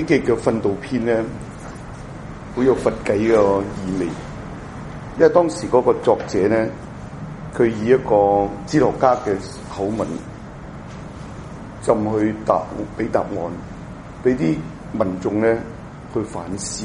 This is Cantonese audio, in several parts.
記嘅訓導篇咧，好有佛偈嘅意味。因為當時嗰個作者咧，佢以一個哲學家嘅口吻，就唔去俾答案，俾啲民眾咧去反思。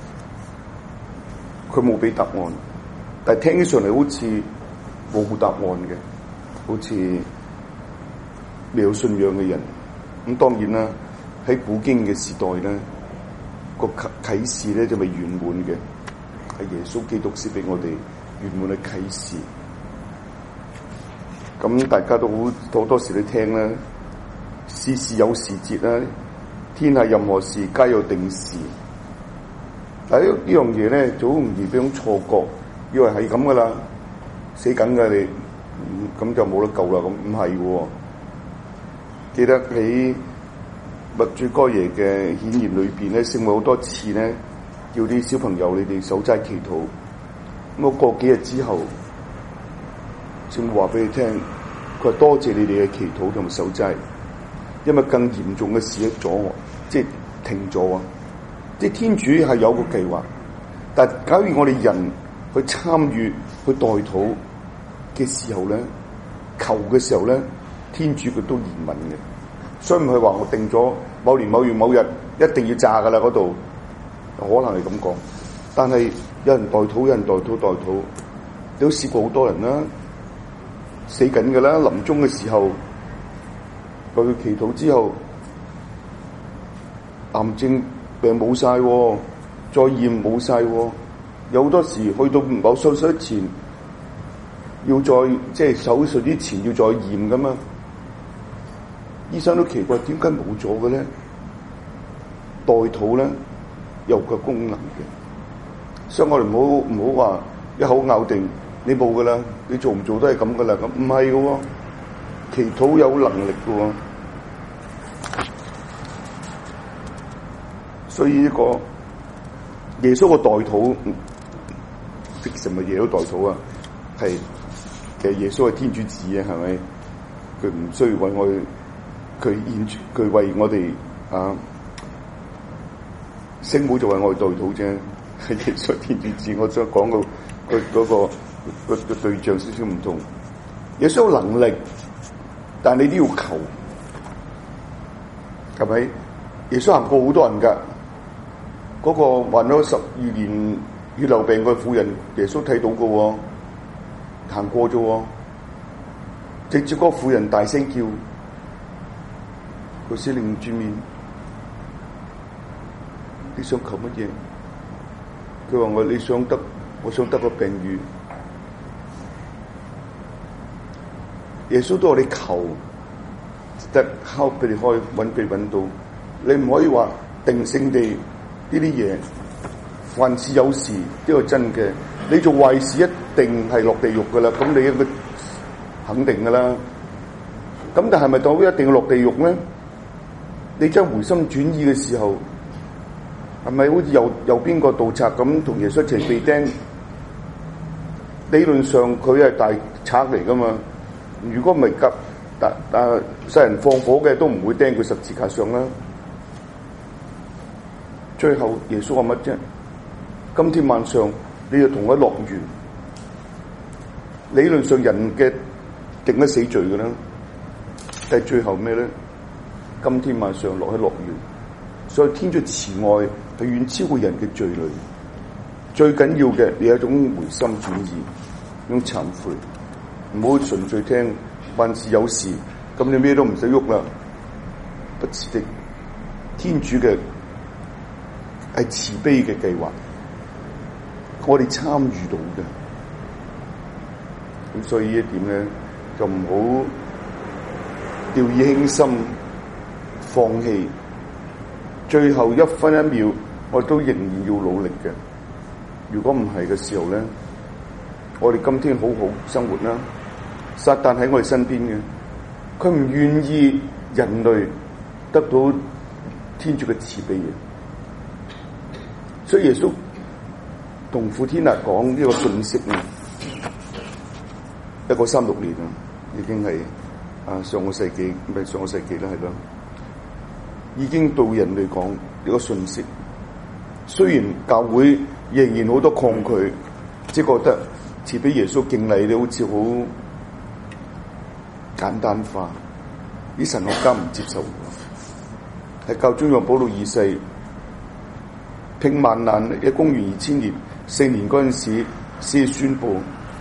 佢冇俾答案，但係聽起上嚟好似冇答案嘅，好似未有信仰嘅人。咁當然啦，喺古經嘅時代咧，個啟示咧就未圓滿嘅，係耶穌基督先俾我哋圓滿嘅啟示。咁大家都好多時都聽啦，事事有時節啦，天下任何事皆有定時。但係呢樣嘢咧，就好容易俾種錯覺，以為係咁噶啦，死緊噶你，咁就冇得救啦。咁唔係嘅。記得喺默主哥爺嘅顯現裏邊咧，聖母好多次咧，叫啲小朋友你哋守齋祈禱。咁我過幾日之後，聖母話俾你聽，佢話多謝你哋嘅祈禱同埋守齋，因為更嚴重嘅事一阻我，即係停咗啊！即係天主係有個計劃，但係假如我哋人去參與、去代禱嘅時候咧，求嘅時候咧，天主佢都憐憫嘅，所以唔係話我定咗某年某月某日一定要炸噶啦嗰度，可能係咁講。但係有人代禱，有人代禱，你都試過好多人啦，死緊噶啦，臨終嘅時候，佢祈禱之後，癌症病冇晒，再驗冇晒，有好多時去到某手術前，要再即係手術之前要再驗噶嘛，醫生都奇怪點解冇咗嘅咧？代禱咧有個功能嘅，所以我哋唔好話一口咬定你冇噶啦，你做唔做都係咁噶啦，咁唔係嘅，祈禱有能力嘅。所以呢個耶穌個代禱，即係咪耶穌代禱啊？係其實耶穌係天主子啊，係咪？佢唔需要為我哋，佢為我哋啊，聖母就為我哋代禱啫。係耶穌天主子，我想講個個對象少少唔同。耶穌有能力，但係你都要求，係咪？耶穌行過好多人㗎。嗰個患咗12年血流病嘅婦人，耶穌睇到嘅喎，行過啫喎，直接嗰個婦人大聲叫，佢先擰轉面，你想求乜嘢？佢話我想得個病愈。耶穌都話你求，得敲俾你開，俾你揾到，你唔可以話定性地。呢啲嘢，凡事有時呢個真嘅。你做壞事一定係落地獄噶啦，咁你應該肯定噶啦。咁但係咪代表一定要落地獄咧？你將回心轉意嘅時候，係咪好似右邊個盜賊咁同耶穌一齊被釘？理論上佢係大賊嚟噶嘛。如果唔係世人放火嘅，都唔會釘佢十字架上啦。最後耶穌話乜啫？今天晚上你就同佢樂園。理論上人嘅定得死罪嘅啦，但係最後咩咧？今天晚上落喺樂園。所以天主慈愛係遠超過人嘅罪類。最緊要嘅你有一種回心轉意，一種懺悔，唔好純粹聽萬事有時，咁你咩都唔使喐啦。不是的，天主嘅係慈悲嘅計劃，我哋參與到嘅。咁所以呢一點咧，就唔好掉以輕心，放棄。最後一分一秒，我都仍然要努力嘅。如果唔係嘅時候咧，我哋今天好好生活啦。撒旦喺我哋身邊嘅，佢唔願意人類得到天主嘅慈悲嘅。所以耶穌同傅天娜講呢個信息啊，1936年啊，已經係上個世紀，唔係上個世紀啦，係咯，已經到人類講個信息。雖然教會仍然好多抗拒，即係覺得賜俾耶穌敬禮咧，好似好簡單化，啲神學家唔接受。喺教宗若望保祿二世拼萬難喺公元2000年4年嗰陣時先宣佈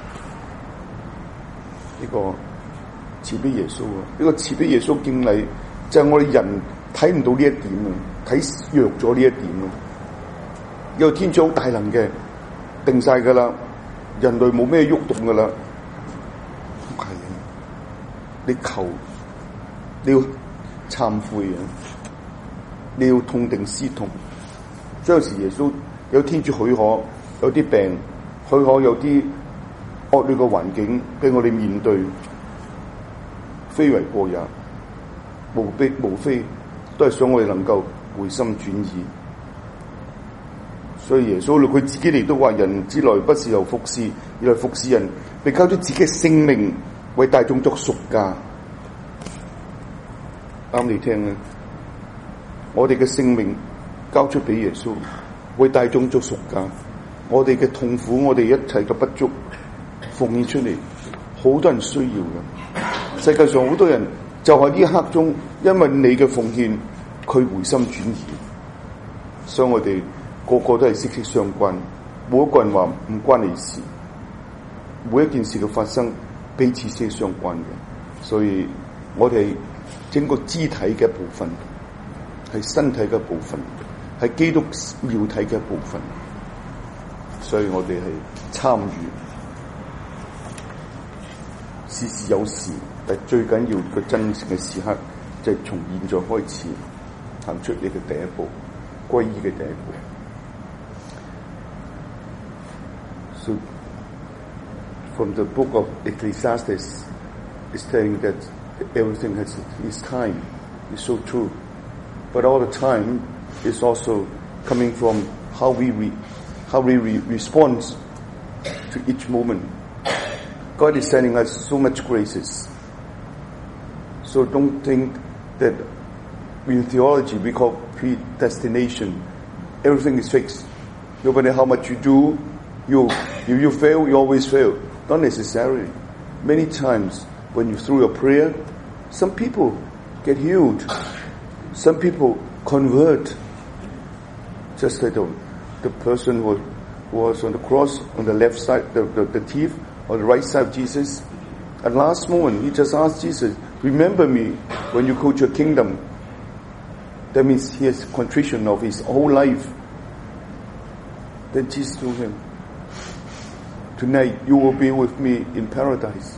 呢個賜俾耶穌啊！呢個賜俾耶穌敬禮就係我哋人睇唔到呢一點啊，睇弱咗呢一點啊！因為天主好大能嘅，定晒噶啦，人類冇咩喐動噶啦。係你求，你要懺悔啊！你要痛定思痛。所以有時耶穌有天主許可，有啲病許可，有啲惡劣嘅環境俾我哋面對，非為過也，無非都係想我哋能夠回心轉意。所以耶穌佢自己亦都話：人之來不是由服侍，而來服侍人，並交咗自己嘅性命為大眾作贖價。啱你聽啊！我哋嘅性命交出俾耶穌，為大眾作贖價。我哋嘅痛苦，我哋一切嘅不足，奉獻出嚟，好多人需要嘅。世界上好多人就喺呢一刻中，因為你嘅奉獻，佢回心轉意。所以我哋個個都係息息相關，冇一個人話唔關你事。每一件事嘅發生，彼此息息相關嘅。所以我哋整個肢體嘅一部分，係身體嘅部分，係基督廟體嘅一部分。所以我哋係參與，事事有時，但最緊要個真誠嘅時刻，就係從現在開始行出你嘅第一步，歸依嘅第一步。So, from the book of Ecclesiastes, it's telling that everything has its time. It's so true. But all the time is also coming from how we respond to each moment. God is sending us so much graces. So don't think that in theology we call predestination. Everything is fixed. No matter how much you do, if you fail, you always fail. Not necessarily. Many times when you through a prayer, some people get healed. Some people convert. Just like the person who was on the cross, on the left side, the thief, on the right side of Jesus. At last moment, he just asked Jesus, remember me when you go to your kingdom. That means he has contrition of his whole life. Then Jesus told him, tonight you will be with me in paradise.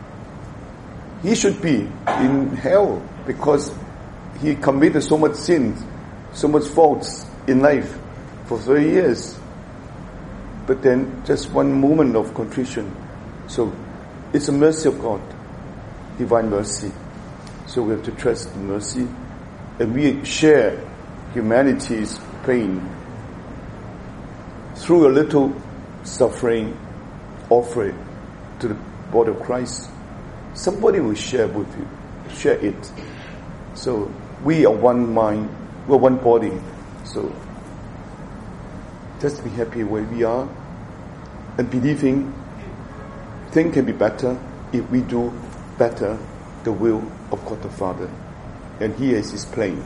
He should be in hell because he committed so much sins, so much faults in life for 30 years. But then just one moment of contrition. So it's a mercy of God, divine mercy. So we have to trust in mercy, and we share humanity's pain through a little suffering, offer it to the body of Christ. Somebody will share with you, share it. So we are one mind, we're one body. So just be happy where we are and believing things can be better if we do better the will of God the Father. And He has His plan.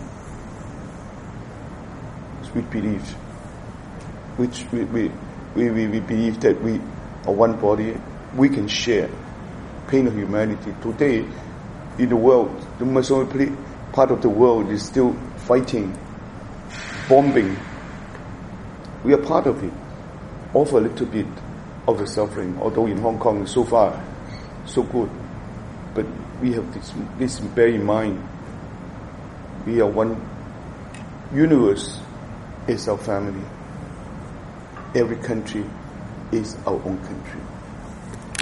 We believe, which we believe that we are one body, we can share pain of humanity. Today, in the world, the majority part of the world is still fighting, bombing. We are part of it. Offer a little bit of the suffering, although in Hong Kong so far, so good. But we have this bear in mind. We are one universe is our family. Every country is our own country.